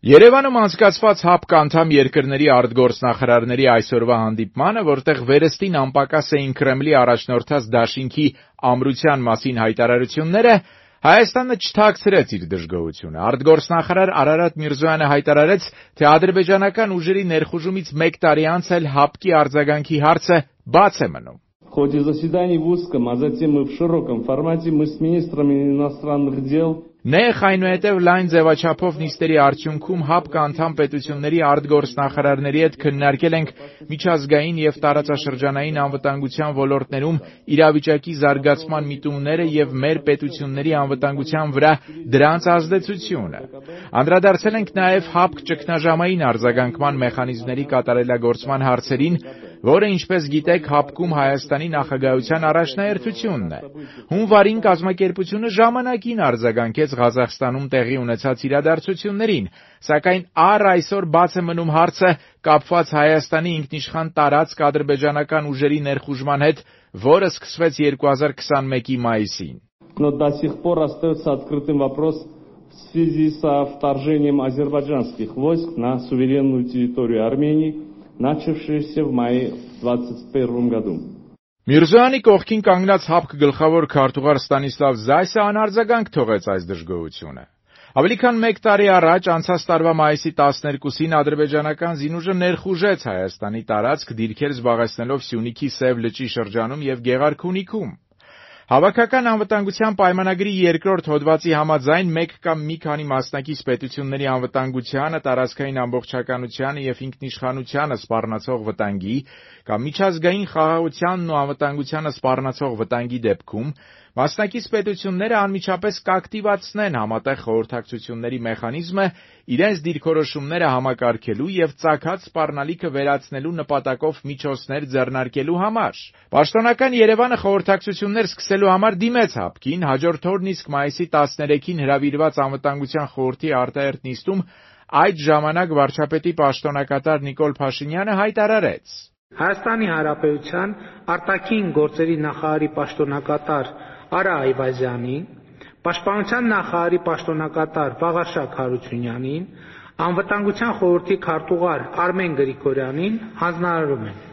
Երևանում անցկացված ՀԱՊԿ անդամ երկրների արտգործնախարարների այսօրվա հանդիպմանը, որտեղ վերստին անպակաս էին Կրեմլի առաջնորդած դաշինքի ամրության մասին հայտարարությունները, Հայաստանը չթաքցրեց իր դժգոհությունը։ Արտգործնախարար Արարատ Միրզոյանը հայտարարեց, թե ադրբեջանական ուժերի ներխուժումից 1 տարի անց էլ ՀԱՊԿ-ի արձագանքի հարցը բաց է մնում։ В ходе заседаний в узком, а затем и в широком формате мы с министрами иностранных дел Նեղ այնուհետև լայն ձևաչափով նիստերի արդյունքում ՀԱՊԿ անդամ պետությունների արտգործնախարարների հետ քննարկել ենք միջազգային եւ տարածաշրջանային անվտանգության ոլորտներում իրավիճակի զարգացման միտումները եւ մեր պետությունների անվտանգության վրա դրանց ազդեցությունը։ Անդրադարձել ենք նաեւ ՀԱՊԿ ճգնաժամային արձագանքման մեխանիզմների կատարելագործման հարցերին, որը, ինչպես գիտեք, ՀԱՊԿ-ում Հայաստանի նախագահության առաջնահերթությունն է։ Հունվարին կազմակերպությունը ժամանակին արձագանքեց Ղազախստանում տեղի ունեցած իրադարձություններին, սակայն առ այսօր բաց է մնում հարցը կապված Հայաստանի ինքնիշխան տարածք ադրբեջանական ուժերի ներխուժման հետ, որը սկսվեց 2021-ի մայիսին։ Но до сих пор остается открытым вопрос в связи со вторжением азербайджанских войск на суверенную территорию Армении, начавшееся в мае 2021 году. Միրզոյանի կողքին կանգնած ՀԱՊԿ գլխավոր քարտուղար Ստանիսլավ Զայսը անարձագանք թողեց այս դժգոհությունը։ Ավելի քան 1 տարի առաջ, անցած տարվա մայիսի 12-ին ադրբեջանական զինուժը ներխուժեց Հայաստանի տարածք, դիրքեր զբաղեցնելով Սյունիքի Սև լճի շրջանում եւ Գեղարքունիքում։ Հավաքական անվտանգության պայմանագրի 2-րդ հոդվածի համաձայն մեկ կամ մի քանի մասնակից պետությունների անվտանգությանը, տարածքային ամբողջականությանը եւ ինքնիշխանությանը սպառնացող վտանգի կամ միջազգային խաղաղությանն ու անվտանգությանը սպառնացող վտանգի դեպքում մասնակից պետությունները անմիջապես կակտիվացնեն համատեղ խորհրդակցությունների մեխանիզմը իրենց դիրքորոշումները համակարգելու եւ ծագած սպառնալիքը վերացնելու նպատակով միջոցներ ձեռնարկելու համար։ Պաշտոնական Երևանը խորհրդակցություններ սկսելու համար դիմեց ՀԱՊԿ-ին, հաջորդ օրն իսկ մայիսի 13-ին հրավիրված Անվտանգության խորհրդի արտահերթ նիստում այդ ժամանակ վարչապետի պաշտոնակատար Նիկոլ Փաշինյանը հայտարարեց. Հայաստանի Հանրապետության արտաքին գործերի նախարարի պաշտոնակատար Արա Այվազյանին, Պաշտպանության նախարարի պաշտոնակատար Վաղարշակ Հարությունյանին, Անվտանգության խորհրդի քարտուղար Արմեն Գրիգորյանին հանձնարարում են.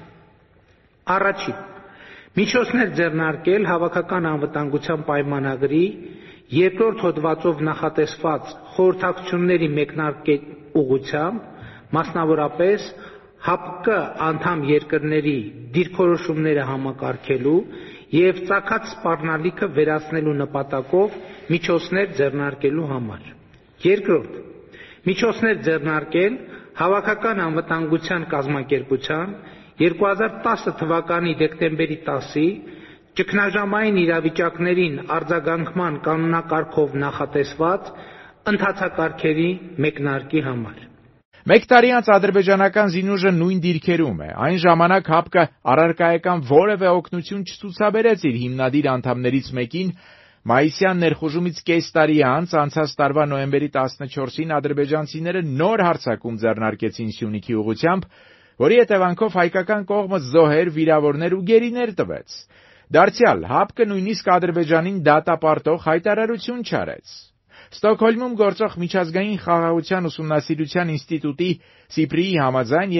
Առաջին. միջոցներ ձեռնարկել հավաքական անվտանգության պայմանագրի 2-րդ հոդվածով նախատեսված խորհրդակցությունների մեկնարկել ուղղությամբ, մասնավորապես ՀԱՊԿ անդամ երկրների դիրքորոշումները համակարգելու եւ ծագած սպառնալիքը վերացնելու նպատակով միջոցներ ձեռնարկելու համար։ Երկրորդ. միջոցներ ձեռնարկել հավաքական անվտանգության կազմակերպության 2010 թվականի դեկտեմբերի 10-ի ճգնաժամային իրավիճակներին արձագանքման կանոնակարգով նախատեսված ընթացակարգերի մեկնարկի համար։ 1 տարի անց ադրբեջանական զինուժը նույն դիրքերում է։ Այն ժամանակ ՀԱՊԿ-ը առարկայական որևէ օգնություն չցուցաբերեց իր հիմնադիր անդամներից մեկին, մայիսյան ներխուժումից կես տարի անց, անցած տարվա նոյեմբերի 14-ին ադրբեջանցիները նոր հարձակում ձեռնարկեցին Սյունիքի ուղղությամբ, որի հետևանքով հայկական կողմը զոհեր, վիրավորներ ու գերիներ տվեց։ Դարձյալ ՀԱՊԿ-ը նույնիսկ Ադրբեջանին դատապարտող հայտարարություն չարեց։ Ստոկհոլմում գործող միջազգային խաղաղության ուսումնասիրության ինստիտուտի Սիպրիի համաձայն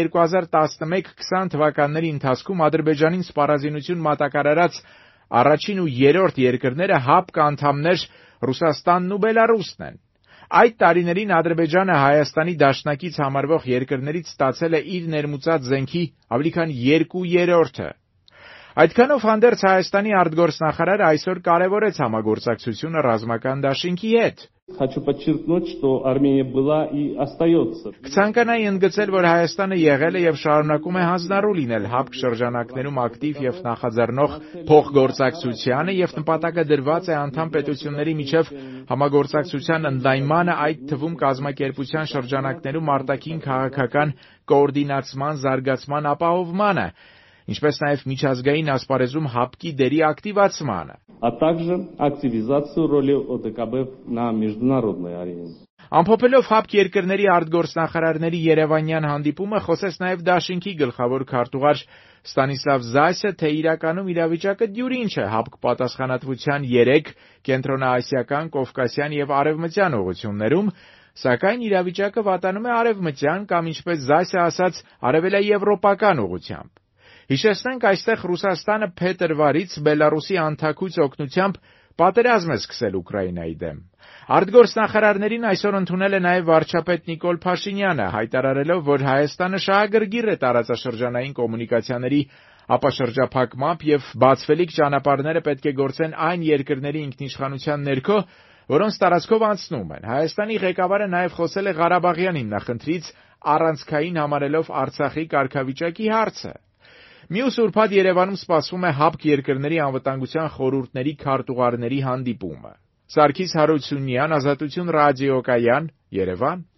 2011-20 թվականների ընթացքում Ադրբեջանին սպառազինություն մատակարարած առաջին ու երրորդ երկրները ՀԱՊԿ անդամներ Ռուսաստանն ու Բելարուսն են։ Այդ տարիներին Ադրբեջանը Հայաստանի դաշնակից համարվող երկրներից ստացել է իր ներմուծած զենքի ավելի քան 2/3-ը։ Այդքանով հանդերձ Հայաստանի արտգործնախարարը այսօր կարևորեց համագործակցությունը ռազմական դաշինքի հետ։ Хочу подчеркнуть, что Армения была и остается. Կցանկանայի ընդգծել, որ Հայաստանը եղել է եւ շարունակում է հանձնառու լինել ՀԱՊԿ շրջանակներում ակտիվ եւ նախաձեռնող փոխգործակցությանը եւ նպատակը դրված է անդամ պետությունների միջև համագործակցության ընդլայնմանը, այդ թվում կազմակերպության շրջանակներում արտաքին քաղաքական կոորդինացման զարգացման ապահովմանը, ինչպես նաև միջազգային ասպարեզում ՀԱՊԿ-ի դերի ակտիվացմանը, а также активизацию роли ОДКБ на международной арене. Ամփոփելով ՀԱՊԿ երկրների արտգործնախարարների երևանյան հանդիպումը, խոսեց նաև դաշինքի գլխավոր քարտուղար Ստանիսլավ Զայսը, թե իրականում իրավիճակը դյուրին չէ ՀԱՊԿ պատասխանատվության 3 կենտրոնաասիական, կովկասյան եւ արևմտյան ուղղություններում, Սակայն իրավիճակը վատանում է արևմտյան կամ ինչպես Զայսը ասաց, արևելաեվրոպական ուղղությամբ։ Հիշեցնենք, այստեղ Ռուսաստանը փետրվարից Բելարուսի անթաքույց օգնությամբ պատերազմ է սկսել Ուկրաինայի դեմ։ Արտգործնախարարներին այսօր ընդունել է նաև վարչապետ Նիկոլ Փաշինյանը, հայտարարելով, որ Հայաստանը շահագրգիռ է տարածաշրջանային կոմունիկացիաների ապաշրջափակմամբ եւ բացվելիք ճանապարհները պետք է գործեն այն երկրների ինքնիշխանության ներքո, որոնց տարածքով անցնում են։ Հայաստանի ղեկավարը նաև խոսել է Ղարաբաղյան հիմնախնդրից, առանցքային համարելով Արցախի կարգավիճակի հարցը։ Մյուս ուրբաթ Երևանում սպասվում է ՀԱՊԿ երկրների անվտանգության խորհուրդների քարտուղարների հանդիպումը։ Սարգիս Հարությունյան, Ազատություն ռադիոկայան, Երևան։